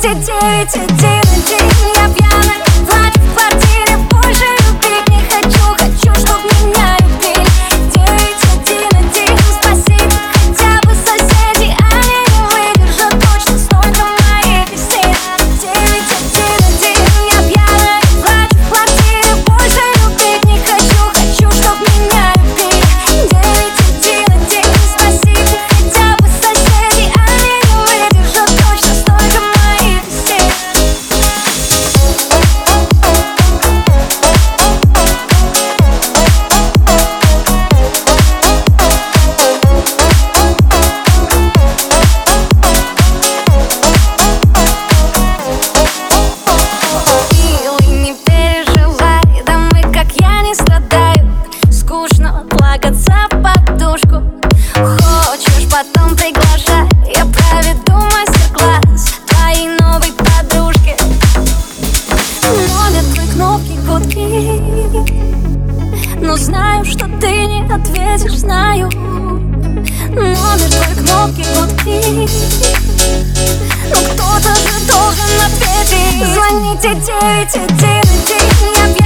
Звоните 911, я пьяная, плачу в квартире, больше любить не хочу, хочу, чтоб меня любили. 911, спасите хотя бы соседи, они не выдержат точно столько моих песен. 911, я пьяная, плачу в квартире, больше любить не хочу, хочу, чтоб меня любили. 911, спасите хотя бы соседи, они не выдержат точно столько моих песен. Милый, не переживай, да мы как я не страдают. Скучно плакаться в подушку. Хочешь, потом приглашай, я проведу мастер-класс твоей новой подружке. Номер твой кнопки гудки, но знаю, что ты не ответишь, знаю. Номер твой кнопки гудки, но кто-то же должен ответить. Звоните 911, я